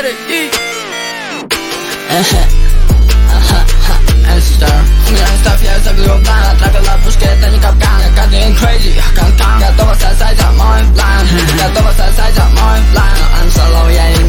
get it, Fiesta global, traga la busqueta ni capcan, getting crazy, cancan, готова сосать за мой план, готова сосать за мой план, I'm so low, yeah,